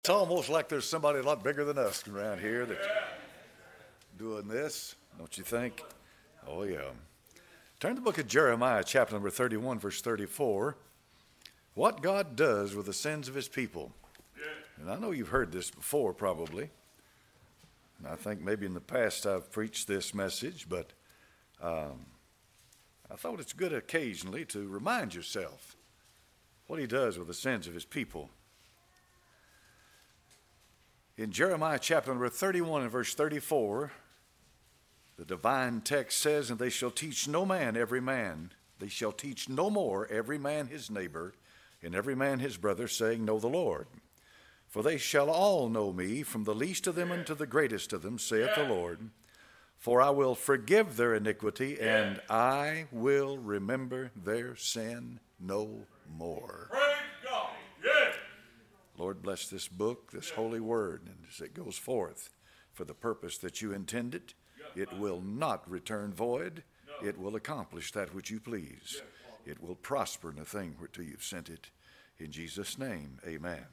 It's almost like there's somebody a lot bigger than us around here that's doing this, don't you think? Oh, yeah. Turn to the book of Jeremiah, chapter number 31, verse 34. What God does with the sins of his people. And I know you've heard this before, probably. And I think maybe in the past I've preached this message, but I thought it's good occasionally to remind yourself what he does with the sins of his people. In Jeremiah chapter number 31 and verse 34, the divine text says, "And they shall teach no man every man, they shall teach no more every man his neighbor, and every man his brother, saying, Know the Lord. For they shall all know me, from the least of them unto the greatest of them, saith the Lord. For I will forgive their iniquity, and I will remember their sin no more." Praise God. Yes. Lord, bless this book, this holy word, and as it goes forth for the purpose that you intended, it will not return void. It will accomplish that which you please. It will prosper in the thing whereto you've sent it. In Jesus' name, amen.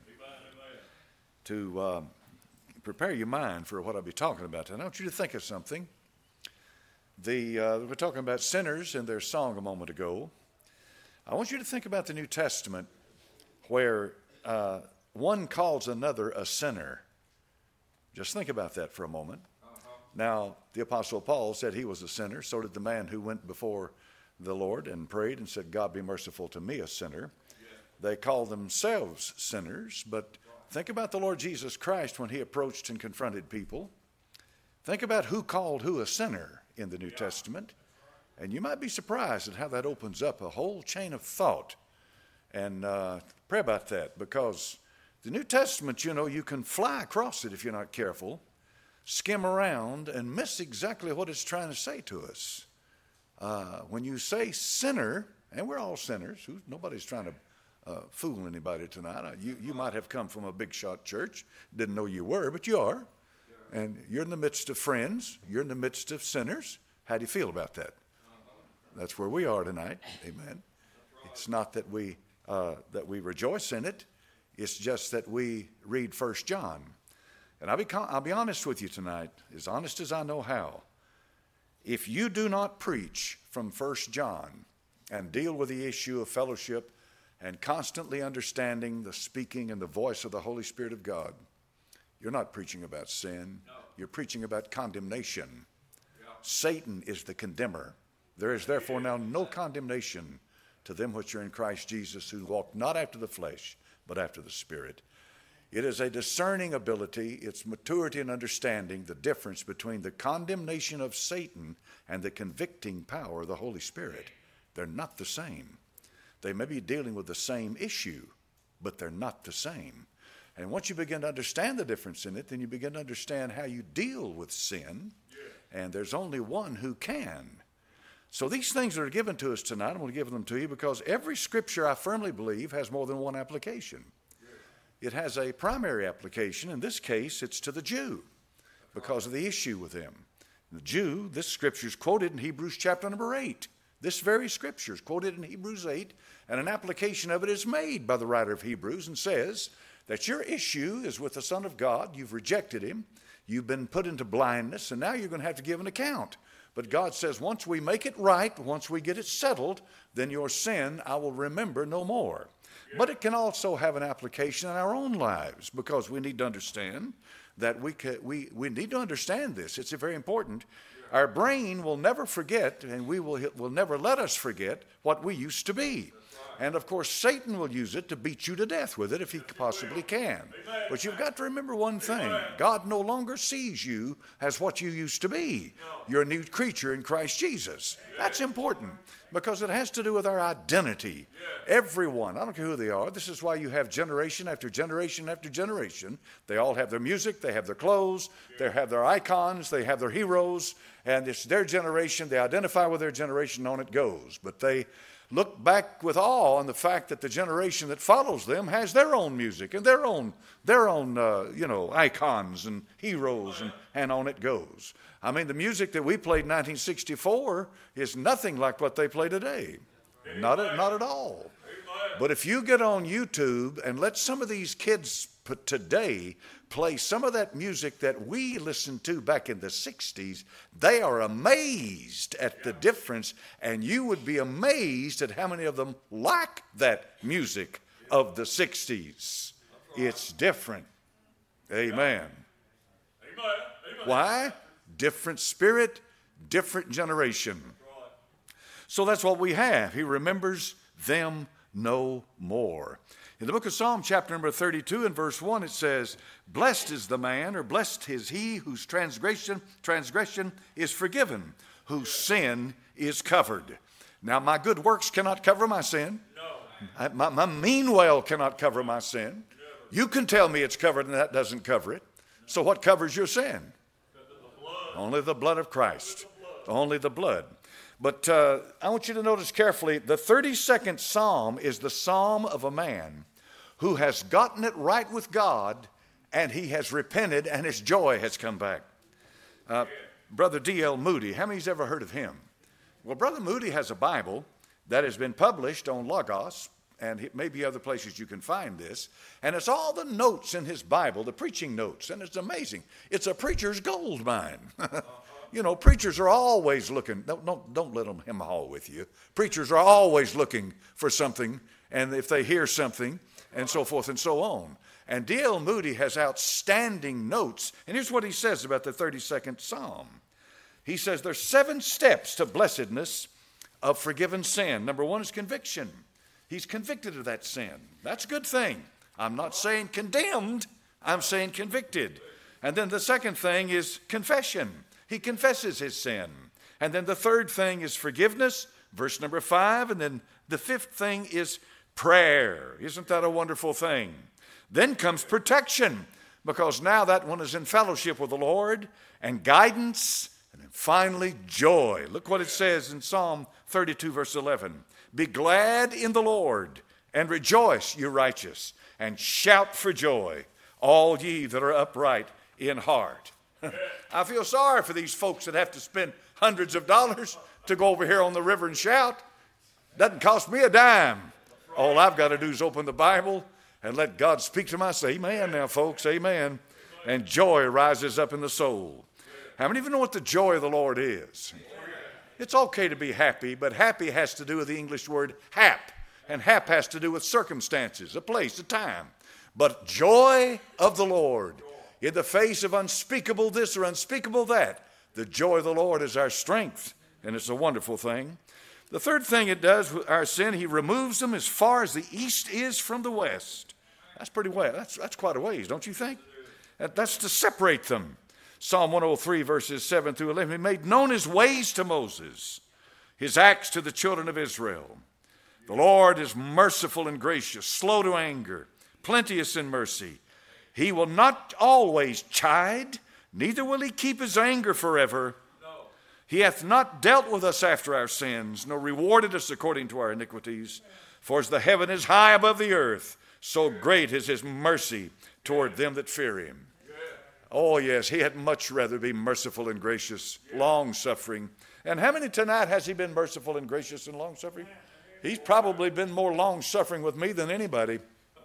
To prepare your mind for what I'll be talking about tonight, I want you to think of something. We're talking about sinners in their song a moment ago. I want you to think about the New Testament where one calls another a sinner. Just think about that for a moment. Now, the Apostle Paul said he was a sinner. So did the man who went before the Lord and prayed and said, "God, be merciful to me, a sinner." They call themselves sinners, but think about the Lord Jesus Christ when he approached and confronted people. Think about who called who a sinner in the New Testament, and you might be surprised at how that opens up a whole chain of thought. And pray about that, because the New Testament, you can fly across it if you're not careful, skim around, and miss exactly what it's trying to say to us. When you say sinner, and we're all sinners, nobody's trying to fool anybody tonight. You might have come from a big shot church, didn't know you were, but you are. And you're in the midst of friends, you're in the midst of sinners. How do you feel about that? That's where we are tonight. Amen. It's not that we rejoice in it. It's just that we read 1 John. And I'll be honest with you tonight, as honest as I know how. If you do not preach from 1 John and deal with the issue of fellowship and constantly understanding the speaking and the voice of the Holy Spirit of God, you're not preaching about sin. No. You're preaching about condemnation. Yeah. Satan is the condemner. There is therefore now no condemnation to them which are in Christ Jesus, who walk not after the flesh, but after the Spirit. It is a discerning ability, it's maturity and understanding the difference between the condemnation of Satan and the convicting power of the Holy Spirit. They're not the same. They may be dealing with the same issue, but they're not the same. And once you begin to understand the difference in it, then you begin to understand how you deal with sin, and there's only one who can. So these things that are given to us tonight, I'm going to give them to you because every scripture, I firmly believe, has more than one application. It has a primary application. In this case, it's to the Jew because of the issue with him. The Jew, this scripture is quoted in Hebrews chapter number 8. This very scripture is quoted in Hebrews 8, and an application of it is made by the writer of Hebrews and says that your issue is with the Son of God. You've rejected him. You've been put into blindness, and now you're going to have to give an account. But God says once we make it right, once we get it settled, then your sin I will remember no more. But it can also have an application in our own lives, because we need to understand that we need to understand this. It's very important. Our brain will never forget, and will never let us forget what we used to be. And of course, Satan will use it to beat you to death with it if he possibly can. But you've got to remember one thing. God no longer sees you as what you used to be. You're a new creature in Christ Jesus. That's important because it has to do with our identity. Everyone, I don't care who they are, this is why you have generation after generation after generation. They all have their music, they have their clothes, they have their icons, they have their heroes, and it's their generation. They identify with their generation, on it goes. But they look back with awe on the fact that the generation that follows them has their own music and their own icons and heroes, and on it goes. I mean, the music that we played in 1964 is nothing like what they play today. Not at all. But if you get on YouTube and let some of these kids today play some of that music that we listened to back in the 60s, they are amazed at the difference, and you would be amazed at how many of them like that music of the 60s. It's different. Amen. Why? Different spirit, different generation. So that's what we have. He remembers them no more. In the book of Psalm, chapter number 32 and verse 1, it says, blessed is the man, or blessed is he whose transgression is forgiven, whose sin is covered. Now, my good works cannot cover my sin. No. My mean well cannot cover my sin. You can tell me it's covered and that doesn't cover it. So what covers your sin? Only the blood of Christ. Only the blood. But I want you to notice carefully, the 32nd Psalm is the psalm of a man who has gotten it right with God, and he has repented, and his joy has come back. Brother D.L. Moody, how many's ever heard of him? Well, Brother Moody has a Bible that has been published on Logos, and maybe other places you can find this, and it's all the notes in his Bible, the preaching notes, and it's amazing. It's a preacher's gold mine. You know, preachers are always looking. Don't let them hem haw with you. Preachers are always looking for something, and if they hear something, and so forth and so on. And D.L. Moody has outstanding notes, and here's what he says about the 32nd Psalm. He says there's 7 steps to blessedness of forgiven sin. Number 1 is conviction. He's convicted of that sin. That's a good thing. I'm not saying condemned. I'm saying convicted. And then the second thing is confession. He confesses his sin. And then the third thing is forgiveness, verse number 5. And then the fifth thing is prayer. Isn't that a wonderful thing? Then comes protection, because now that one is in fellowship with the Lord, and guidance, and then finally joy. Look what it says in Psalm 32, verse 11. Be glad in the Lord, and rejoice, you righteous, and shout for joy, all ye that are upright in heart. I feel sorry for these folks that have to spend hundreds of dollars to go over here on the river and shout. Doesn't cost me a dime. All I've got to do is open the Bible and let God speak to my soul. Amen now, folks, amen. And joy rises up in the soul. How many of you know what the joy of the Lord is? It's okay to be happy, but happy has to do with the English word hap. And hap has to do with circumstances, a place, a time. But joy of the Lord, in the face of unspeakable this or unspeakable that, the joy of the Lord is our strength, and it's a wonderful thing. The third thing it does with our sin, he removes them as far as the east is from the west. That's pretty well. That's quite a ways, don't you think? That's to separate them. Psalm 103, verses 7 through 11. He made known his ways to Moses, his acts to the children of Israel. The Lord is merciful and gracious, slow to anger, plenteous in mercy. He will not always chide, neither will he keep his anger forever. No. He hath not dealt with us after our sins, nor rewarded us according to our iniquities. For as the heaven is high above the earth, so great is his mercy toward them that fear him. Oh, yes, he had much rather be merciful and gracious, long-suffering. And how many tonight has he been merciful and gracious and long-suffering? He's probably been more long-suffering with me than anybody.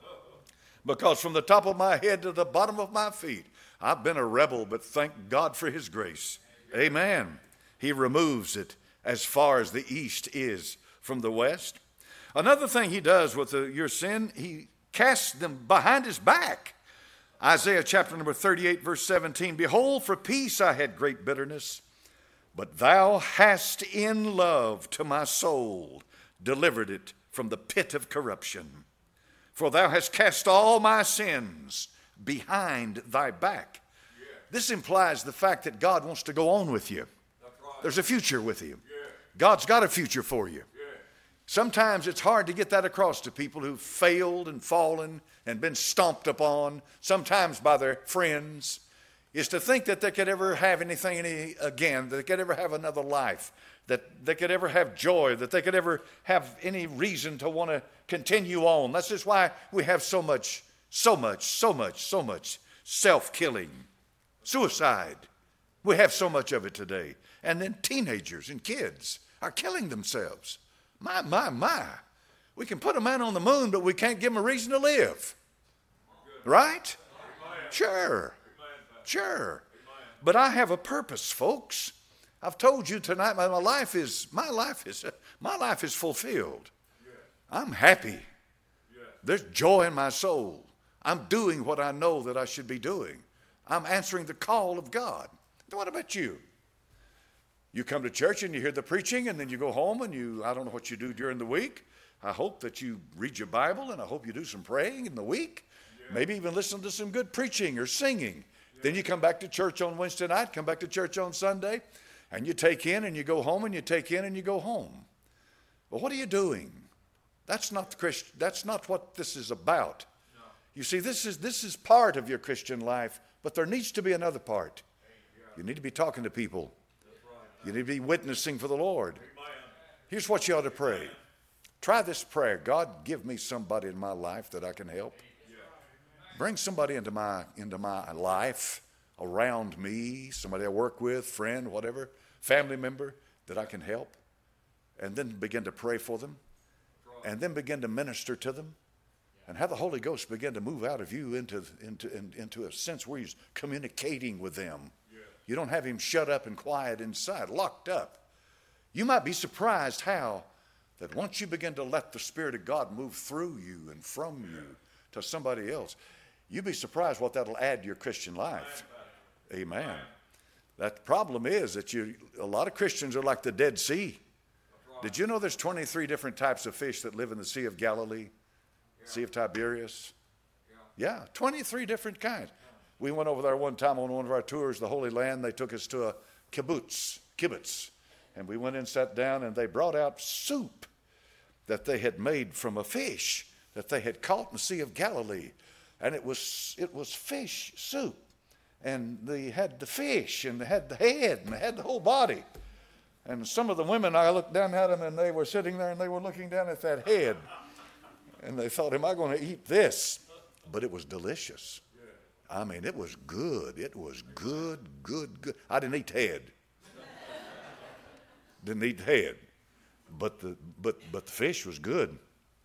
Because from the top of my head to the bottom of my feet, I've been a rebel, but thank God for his grace. Amen. He removes it as far as the east is from the west. Another thing he does with your sin, he casts them behind his back. Isaiah chapter number 38, verse 17, behold, for peace I had great bitterness, but thou hast in love to my soul delivered it from the pit of corruption. For thou hast cast all my sins behind thy back. Yeah. This implies the fact that God wants to go on with you. Right. There's a future with you. Yeah. God's got a future for you. Yeah. Sometimes it's hard to get that across to people who've failed and fallen and been stomped upon, sometimes by their friends, is to think that they could ever have anything again, that they could ever have another life, that they could ever have joy, that they could ever have any reason to want to continue on. That's just why we have so much self-killing, suicide. We have so much of it today. And then teenagers and kids are killing themselves. My. We can put a man on the moon, but we can't give him a reason to live. Right? Sure. Sure. But I have a purpose, folks. I've told you tonight my life is fulfilled. I'm happy. There's joy in my soul. I'm doing what I know that I should be doing. I'm answering the call of God. What about you? You come to church and you hear the preaching, and then you go home and I don't know what you do during the week. I hope that you read your Bible, and I hope you do some praying in the week. Maybe even listen to some good preaching or singing. Then you come back to church on Wednesday night, come back to church on Sunday, and you take in and you go home, and you take in and you go home. Well, what are you doing? That's not what this is about. You see, this is part of your Christian life, but there needs to be another part. You need to be talking to people. You need to be witnessing for the Lord. Here's what you ought to pray. Try this prayer. God, give me somebody in my life that I can help. Bring somebody into my life, around me, somebody I work with, friend, whatever, family member that I can help. And then begin to pray for them. And then begin to minister to them. And have the Holy Ghost begin to move out of you into a sense where he's communicating with them. You don't have him shut up and quiet inside, locked up. You might be surprised how that once you begin to let the Spirit of God move through you and from you to somebody else, you'd be surprised what that'll add to your Christian life. Amen. That problem is that a lot of Christians are like the Dead Sea. Did you know there's 23 different types of fish that live in the Sea of Galilee, Sea of Tiberias? Yeah, 23 different kinds. We went over there one time on one of our tours, the Holy Land. They took us to a kibbutz. And we went and sat down, and they brought out soup that they had made from a fish that they had caught in the Sea of Galilee. And it was fish soup. And they had the fish, and they had the head, and they had the whole body. And some of the women, I looked down at them, and they were sitting there, and they were looking down at that head. And they thought, am I going to eat this? But it was delicious. I mean, it was good. It was good. I didn't eat the head. Didn't eat the head. But the fish was good.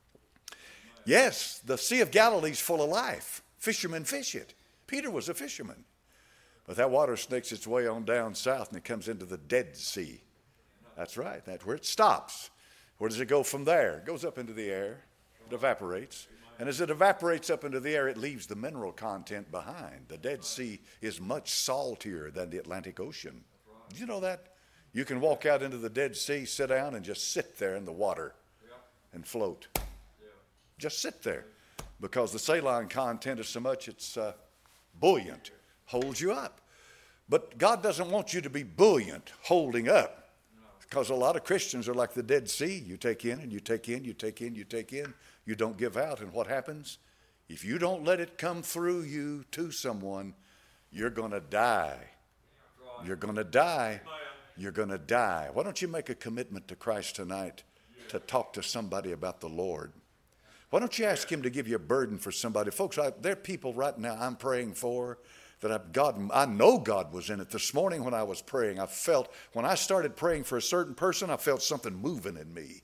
Yes, the Sea of Galilee's full of life. Fishermen fish it. Peter was a fisherman. But that water snakes its way on down south, and it comes into the Dead Sea. That's right. That's where it stops. Where does it go from there? It goes up into the air. It evaporates. And as it evaporates up into the air, it leaves the mineral content behind. The Dead Sea is much saltier than the Atlantic Ocean. Did you know that? You can walk out into the Dead Sea, sit down, and just sit there in the water and float. Just sit there. Because the saline content is so much, it's buoyant, holds you up. But God doesn't want you to be buoyant, holding up. Because a lot of Christians are like the Dead Sea. You take in and you take in, you take in, you take in. You don't give out. And what happens? If you don't let it come through you to someone, you're going to die. You're going to die. You're going to die. Why don't you make a commitment to Christ tonight to talk to somebody about the Lord? Why don't you ask him to give you a burden for somebody? Folks, there are people right now I'm praying for that I know God was in it. This morning when I was praying, when I started praying for a certain person, I felt something moving in me.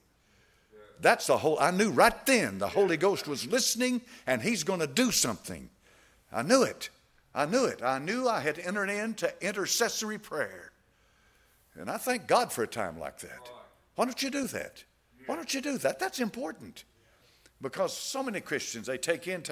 I knew right then the Holy Ghost was listening and he's going to do something. I knew it. I knew I had entered into intercessory prayer. And I thank God for a time like that. Why don't you do that? Why don't you do that? That's important. Because so many Christians, they take in,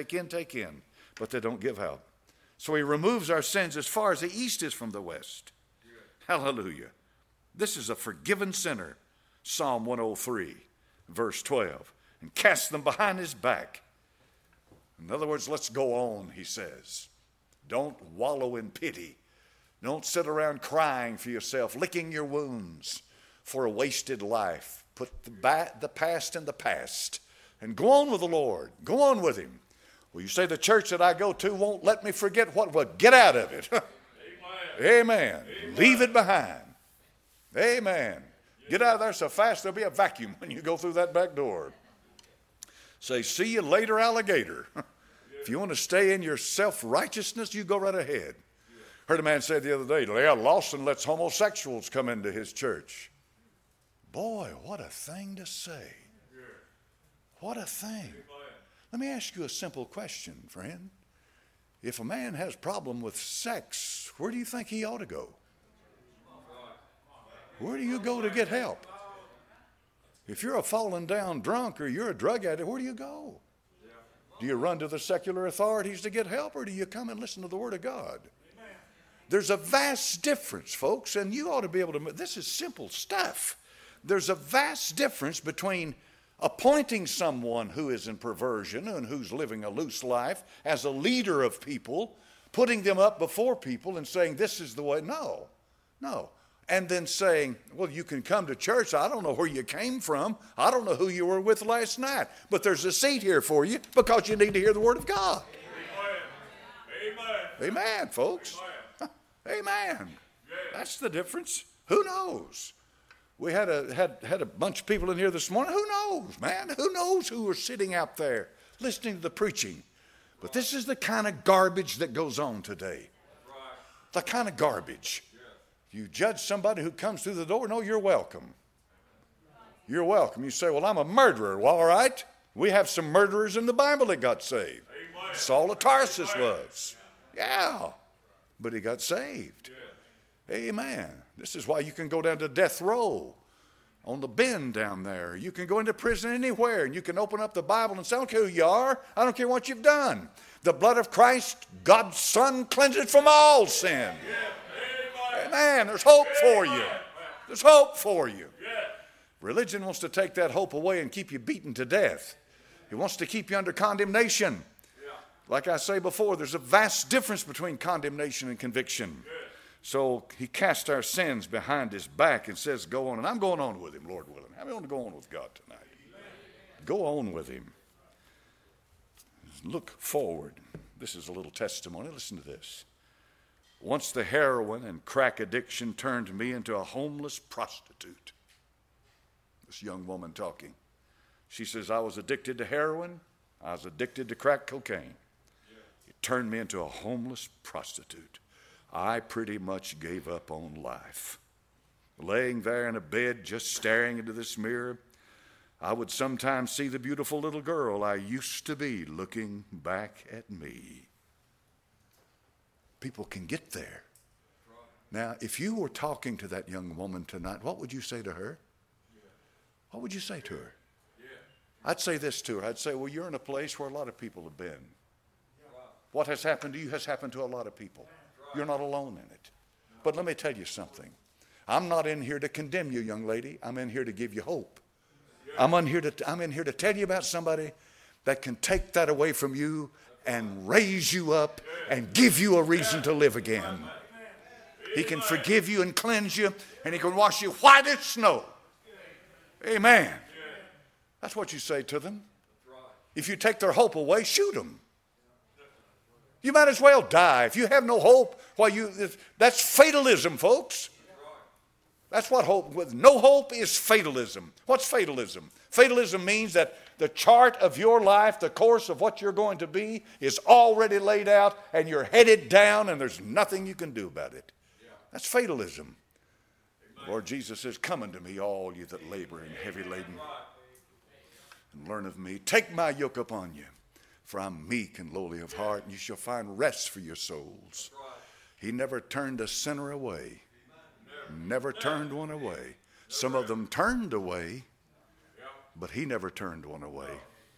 but they don't give out. So he removes our sins as far as the east is from the west. Hallelujah. This is a forgiven sinner. Psalm 103, verse 12. And cast them behind his back. In other words, let's go on, he says. Don't wallow in pity. Don't sit around crying for yourself, licking your wounds for a wasted life. Put the past in the past and go on with the Lord. Go on with him. Well, you say the church that I go to won't let me forget what? Well, get out of it. Amen. Leave it behind. Amen. Get out of there so fast there'll be a vacuum when you go through that back door. Say, see you later, alligator. If you want to stay in your self-righteousness, you go right ahead. Heard a man say the other day, Lawson lets homosexuals come into his church. Boy, what a thing to say. What a thing. Let me ask you a simple question, friend. If a man has a problem with sex, where do you think he ought to go? Where do you go to get help? If you're a fallen down drunk or you're a drug addict, where do you go? Do you run to the secular authorities to get help, or do you come and listen to the Word of God? There's a vast difference, folks, and you ought to be able to, this is simple stuff. There's a vast difference between appointing someone who is in perversion and who's living a loose life as a leader of people, putting them up before people and saying, this is the way. No. And then saying, well, you can come to church. I don't know where you came from. I don't know who you were with last night. But there's a seat here for you because you need to hear the Word of God. Amen. Amen, folks. Amen. That's the difference. Who knows? We had a bunch of people in here this morning. Who knows, man? Who knows who are sitting out there listening to the preaching? But this is the kind of garbage that goes on today. The kind of garbage. You judge somebody who comes through the door, no, you're welcome. You're welcome. You say, well, I'm a murderer. Well, all right. We have some murderers in the Bible that got saved. Amen. Saul of Tarsus was. Yeah. But he got saved. Amen. This is why you can go down to death row on the bend down there. You can go into prison anywhere, and you can open up the Bible and say, I don't care who you are. I don't care what you've done. The blood of Christ, God's Son, cleanses from all sin. Amen. There's hope for you. There's hope for you. Religion wants to take that hope away and keep you beaten to death. It wants to keep you under condemnation. Like I say before, there's a vast difference between condemnation and conviction. So he cast our sins behind his back and says, go on. And I'm going on with him, Lord willing. How many want to go on with God tonight? Go on with him. Look forward. This is a little testimony. Listen to this. Once the heroin and crack addiction turned me into a homeless prostitute. This young woman talking. She says, I was addicted to heroin. I was addicted to crack cocaine. It turned me into a homeless prostitute. I pretty much gave up on life. Laying there in a bed, just staring into this mirror, I would sometimes see the beautiful little girl I used to be looking back at me. People can get there. Now, if you were talking to that young woman tonight, what would you say to her? What would you say to her? I'd say this to her. I'd say, well, you're in a place where a lot of people have been. What has happened to you has happened to a lot of people. You're not alone in it. But let me tell you something. I'm not in here to condemn you, young lady. I'm in here to give you hope. I'm in here to tell you about somebody that can take that away from you and raise you up and give you a reason to live again. He can forgive you and cleanse you, and he can wash you white as snow. Amen. That's what you say to them. If you take their hope away, shoot them. You might as well die. If you have no hope, that's fatalism, folks. That's what hope, with no hope is fatalism. What's fatalism? Fatalism means that the chart of your life, the course of what you're going to be, is already laid out and you're headed down and there's nothing you can do about it. That's fatalism. Lord Jesus says, come unto me, all you that labor and heavy laden, and learn of me. Take my yoke upon you, for I'm meek and lowly of heart, and you shall find rest for your souls. He never turned a sinner away. Never turned one away. Some of them turned away, but he never turned one away.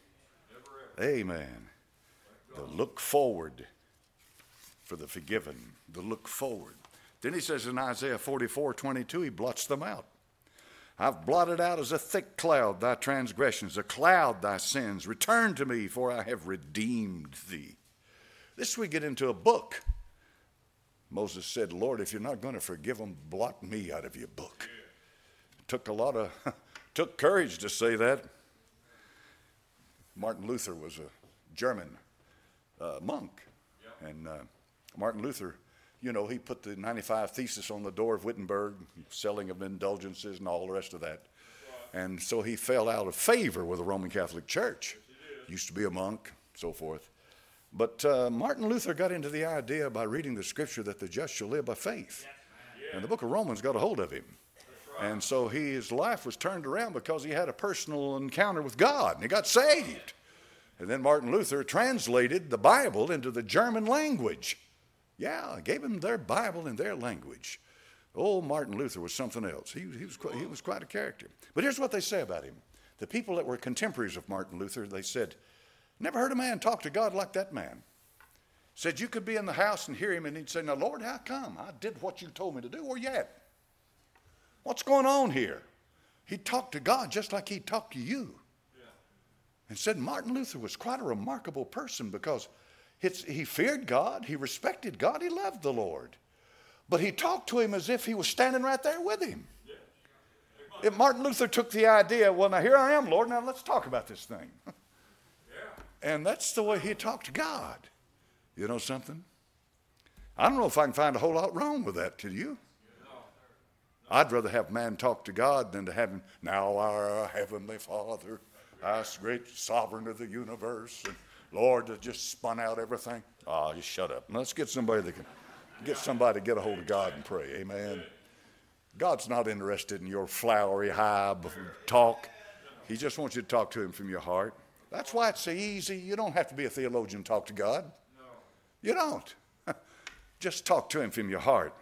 Amen. The look forward for the forgiven. The look forward. Then he says in Isaiah 44:22, he blots them out. I've blotted out as a thick cloud thy transgressions, a cloud thy sins. Return to me, for I have redeemed thee. This we get into a book. Moses said, Lord, if you're not going to forgive them, blot me out of your book. It took courage to say that. Martin Luther was a German monk. And Martin Luther, you know, he put the 95 Thesis on the door of Wittenberg, selling of indulgences and all the rest of that. And so he fell out of favor with the Roman Catholic Church. Used to be a monk, so forth. But Martin Luther got into the idea by reading the scripture that the just shall live by faith. And the book of Romans got a hold of him. And so his life was turned around because he had a personal encounter with God and he got saved. And then Martin Luther translated the Bible into the German language. Yeah, gave them their Bible in their language. Old Martin Luther was something else. He was quite a character. But here's what they say about him. The people that were contemporaries of Martin Luther, they said, never heard a man talk to God like that man. Said you could be in the house and hear him and he'd say, now Lord, how come? I did what you told me to do. Where you at? What's going on here? He talked to God just like he talked to you. And said Martin Luther was quite a remarkable person because he feared God, he respected God, he loved the Lord. But he talked to him as if he was standing right there with him. If Martin Luther took the idea, well, now here I am, Lord, now let's talk about this thing. And that's the way he talked to God. You know something? I don't know if I can find a whole lot wrong with that, can you? I'd rather have man talk to God than to have him, now our Heavenly Father, our great sovereign of the universe, and Lord that just spun out everything. Oh, just shut up. Let's get somebody that can to get a hold of God and pray. Amen. God's not interested in your flowery high talk. He just wants you to talk to him from your heart. That's why it's so easy. You don't have to be a theologian to talk to God. You don't. Just talk to him from your heart.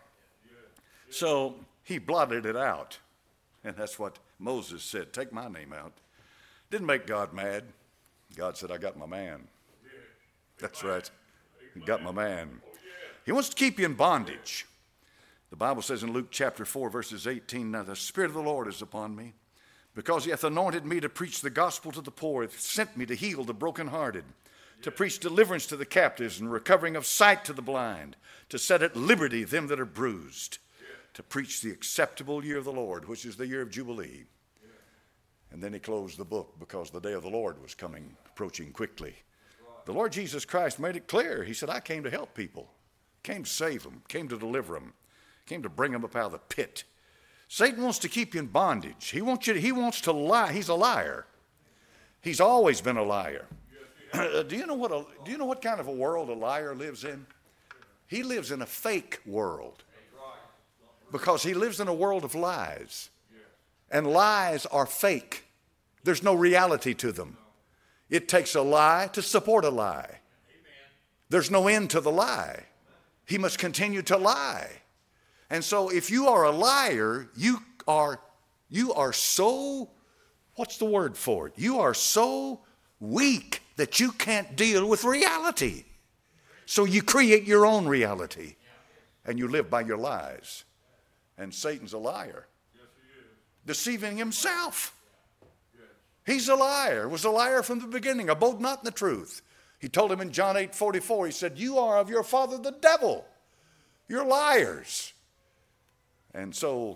So he blotted it out. And that's what Moses said. Take my name out. Didn't make God mad. God said, I got my man. That's right. He got my man. He wants to keep you in bondage. The Bible says in Luke chapter 4, verses 18, now the Spirit of the Lord is upon me, because he hath anointed me to preach the gospel to the poor, hath sent me to heal the brokenhearted, to preach deliverance to the captives and recovering of sight to the blind, to set at liberty them that are bruised, to preach the acceptable year of the Lord, which is the year of Jubilee. And then he closed the book because the day of the Lord was approaching quickly. The Lord Jesus Christ made it clear. He said, I came to help people, came to save them, came to deliver them, came to bring them up out of the pit. Satan wants to keep you in bondage. He wants to lie. He's a liar. He's always been a liar. Do you know what kind of a world a liar lives in? He lives in a fake world because he lives in a world of lies. And lies are fake. There's no reality to them. It takes a lie to support a lie. There's no end to the lie. He must continue to lie. And so if you are a liar, you are so, what's the word for it? You are so weak that you can't deal with reality. So you create your own reality and you live by your lies. And Satan's a liar. Deceiving himself. He's a liar. Was a liar from the beginning. Abode not in the truth. He told him in John 8:44, he said, you are of your father the devil. You're liars. And so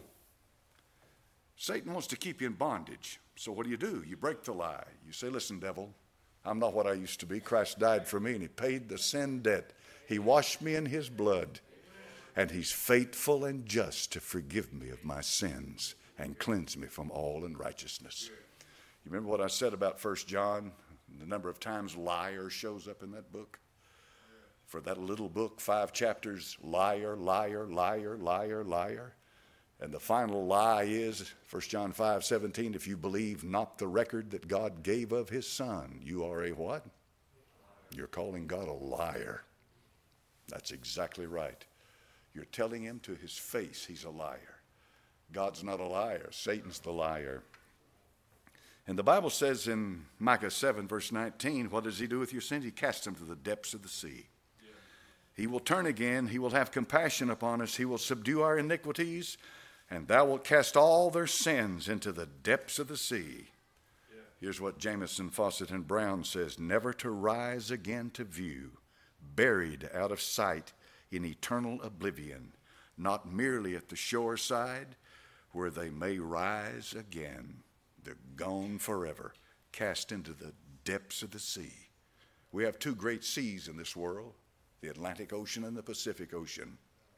Satan wants to keep you in bondage. So what do? You break the lie. You say, listen, devil, I'm not what I used to be. Christ died for me and he paid the sin debt. He washed me in his blood. And he's faithful and just to forgive me of my sins and cleanse me from all unrighteousness. You remember what I said about 1 John? The number of times liar shows up in that book? For that little book, 5 chapters, liar, liar, liar, liar, liar. And the final lie is, 1 John 5:17, if you believe not the record that God gave of his son, you are a what? You're calling God a liar. That's exactly right. You're telling him to his face he's a liar. God's not a liar. Satan's the liar. And the Bible says in Micah 7, verse 19, what does he do with your sins? He casts them to the depths of the sea. Yeah. He will turn again. He will have compassion upon us. He will subdue our iniquities, and thou wilt cast all their sins into the depths of the sea. Yeah. Here's what Jamieson, Fawcett, and Brown says, never to rise again to view, buried out of sight in eternal oblivion, not merely at the shore side, where they may rise again. They're gone forever, cast into the depths of the sea. We have 2 great seas in this world, the Atlantic Ocean and the Pacific Ocean.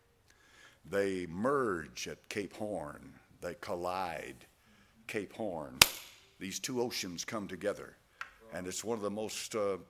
They merge at Cape Horn. They collide, Cape Horn. These 2 oceans come together, and it's one of the most,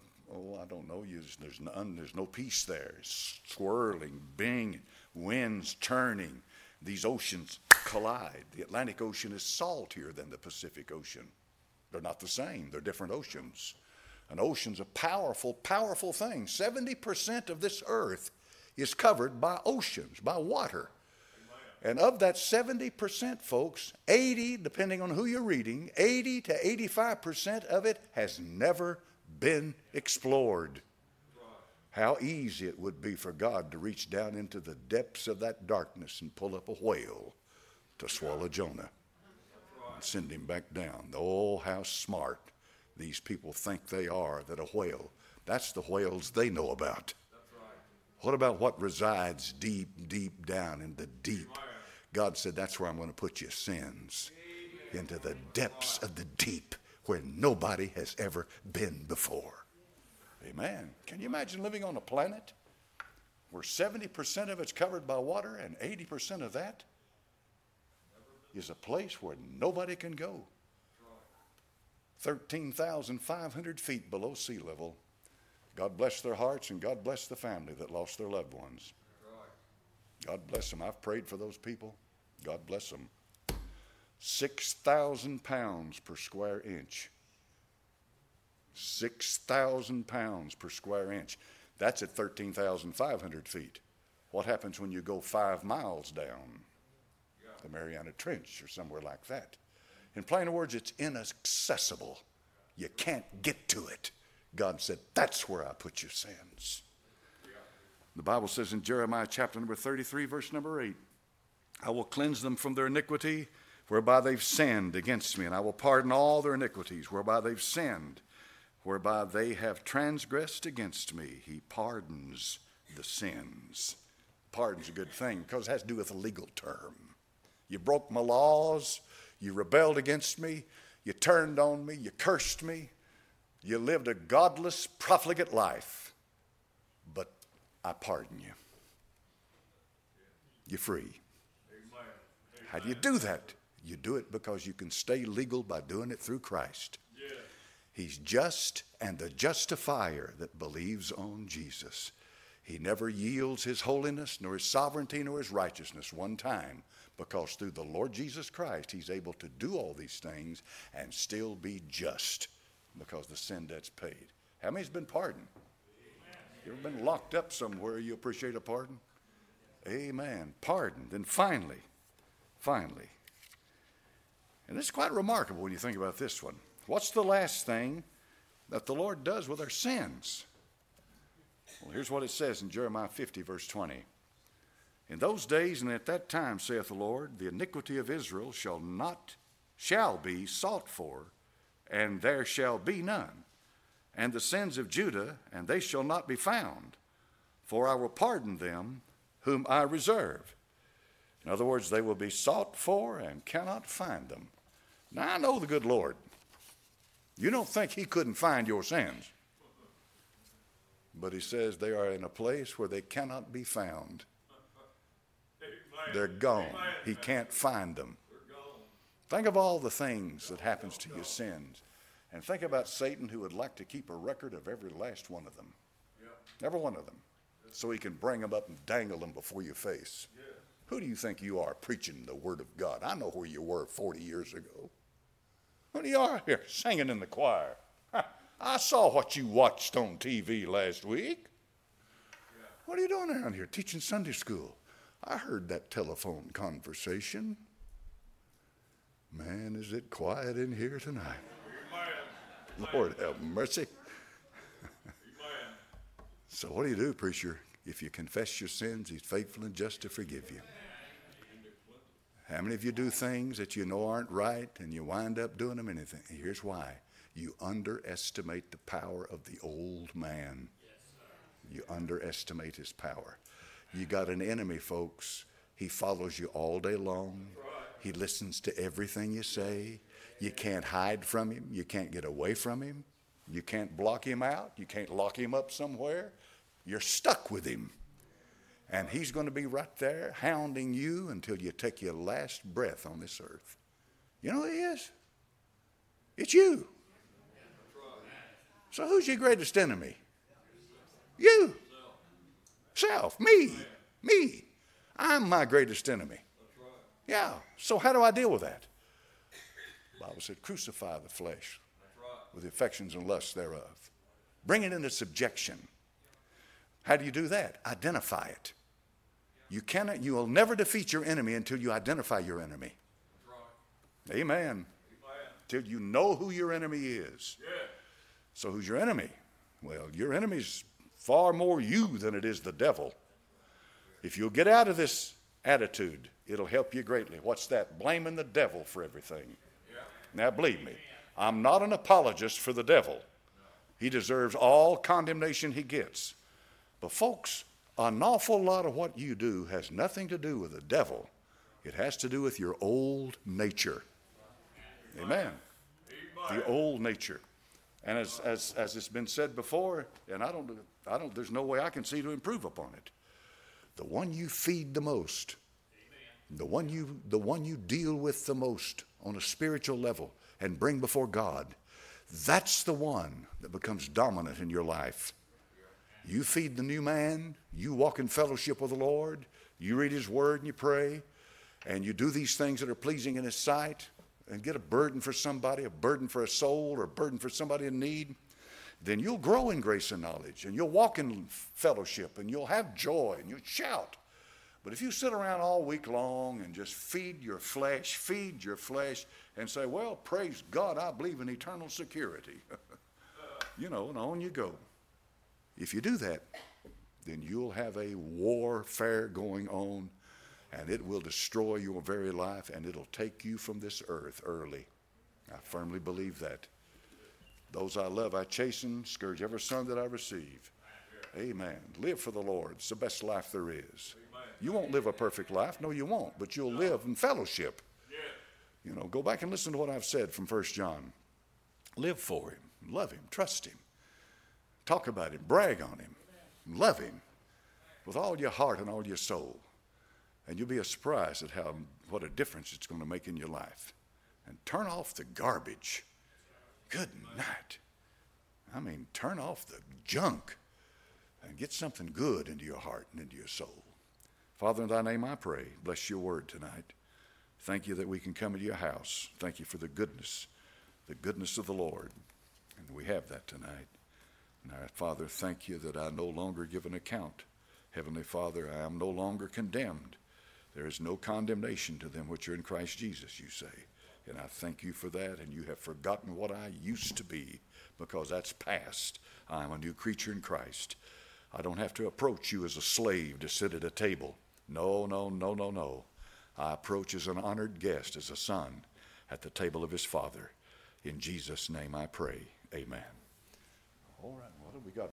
there's no peace there. It's swirling, bing, winds turning. These oceans collide. The Atlantic Ocean is saltier than the Pacific Ocean. They're not the same. They're different oceans. An ocean's a powerful, powerful thing. 70% of this earth is covered by oceans, by water. And of that 70%, folks, 80, depending on who you're reading, 80 to 85% of it has never been explored. How easy it would be for God to reach down into the depths of that darkness and pull up a whale to swallow Jonah and send him back down. Oh, how smart these people think they are, that a whale, that's the whales they know about. What about what resides deep, deep down in the deep? God said, that's where I'm going to put your sins, into the depths of the deep where nobody has ever been before. Amen. Can you imagine living on a planet where 70% of it's covered by water and 80% of that is a place where nobody can go? 13,500 feet below sea level. God bless their hearts and God bless the family that lost their loved ones. God bless them. I've prayed for those people. God bless them. 6,000 pounds per square inch. 6,000 pounds per square inch. That's at 13,500 feet. What happens when you go 5 miles down the Mariana Trench or somewhere like that? In plain words, it's inaccessible. You can't get to it. God said, that's where I put your sins. The Bible says in Jeremiah chapter number 33, verse number 8, I will cleanse them from their iniquity whereby they've sinned against me, and I will pardon all their iniquities whereby they've sinned, whereby they have transgressed against me. He pardons the sins. Pardon's a good thing because it has to do with a legal term. You broke my laws, you rebelled against me, you turned on me, you cursed me, you lived a godless, profligate life, but I pardon you. You're free. How do you do that? You do it because you can stay legal by doing it through Christ. He's just and the justifier that believes on Jesus. He never yields his holiness, nor his sovereignty, nor his righteousness one time, because through the Lord Jesus Christ, he's able to do all these things and still be just because the sin debt's paid. How many's been pardoned? You ever been locked up somewhere you appreciate a pardon? Amen. Pardoned. And finally, and this is quite remarkable when you think about this one. What's the last thing that the Lord does with our sins? Well, here's what it says in Jeremiah 50, verse 20. In those days and at that time, saith the Lord, the iniquity of Israel shall be sought for, and there shall be none. And the sins of Judah, and they shall not be found. For I will pardon them whom I reserve. In other words, they will be sought for and cannot find them. Now, I know the good Lord. You don't think he couldn't find your sins. But he says they are in a place where they cannot be found. They're gone. He can't find them. Think of all the things that happens to your sins. And think about Satan, who would like to keep a record of every last one of them. Every one of them. So he can bring them up and dangle them before your face. Who do you think you are preaching the word of God? I know where you were 40 years ago. What you are here singing in the choir. I saw what you watched on TV last week. What are you doing around here teaching Sunday school? I heard that telephone conversation. Man, is it quiet in here tonight? Lord have mercy. So what do you do, preacher? If you confess your sins, he's faithful and just to forgive you. How many of you do things that you know aren't right and you wind up doing them? Anything? Here's why. You underestimate the power of the old man. You underestimate his power. You got an enemy, folks. He follows you all day long. He listens to everything you say. You can't hide from him. You can't get away from him. You can't block him out. You can't lock him up somewhere. You're stuck with him. And he's going to be right there hounding you until you take your last breath on this earth. You know who he is? It's you. So who's your greatest enemy? You. Self. Me. I'm my greatest enemy. Yeah. So how do I deal with that? The Bible said, crucify the flesh with the affections and lusts thereof. Bring it into subjection. How do you do that? Identify it. You will never defeat your enemy until you identify your enemy. Amen. Till you know who your enemy is. So who's your enemy? Well, your enemy's far more you than it is the devil. If you'll get out of this attitude, it'll help you greatly. What's that? Blaming the devil for everything. Now, believe me, I'm not an apologist for the devil. He deserves all condemnation he gets. But folks, an awful lot of what you do has nothing to do with the devil. It has to do with your old nature. Amen. The old nature. And as it's been said before, and there's no way I can see to improve upon it. The one you feed the most, the one you deal with the most on a spiritual level and bring before God, that's the one that becomes dominant in your life. You feed the new man, you walk in fellowship with the Lord, you read his word and you pray, and you do these things that are pleasing in his sight, and get a burden for somebody, a burden for a soul, or a burden for somebody in need, then you'll grow in grace and knowledge, and you'll walk in fellowship, and you'll have joy, and you'll shout. But if you sit around all week long and just feed your flesh, and say, well, praise God, I believe in eternal security. And on you go. If you do that, then you'll have a warfare going on, and it will destroy your very life, and it'll take you from this earth early. I firmly believe that. Those I love, I chasten, scourge every son that I receive. Amen. Live for the Lord. It's the best life there is. You won't live a perfect life. No, you won't. But you'll live in fellowship. Go back and listen to what I've said from 1 John. Live for him. Love him. Trust him. Talk about him. Brag on him. Love him with all your heart and all your soul. And you'll be surprised at what a difference it's going to make in your life. And turn off the garbage. Good night. I mean, turn off the junk and get something good into your heart and into your soul. Father, in thy name I pray. Bless your word tonight. Thank you that we can come into your house. Thank you for the goodness of the Lord. And we have that tonight. Now, Father, thank you that I no longer give an account. Heavenly Father, I am no longer condemned. There is no condemnation to them which are in Christ Jesus, you say. And I thank you for that, and you have forgotten what I used to be, because that's past. I am a new creature in Christ. I don't have to approach you as a slave to sit at a table. No, no, no, no, no. I approach as an honored guest, as a son, at the table of his Father. In Jesus' name I pray. Amen. All right, what have we got?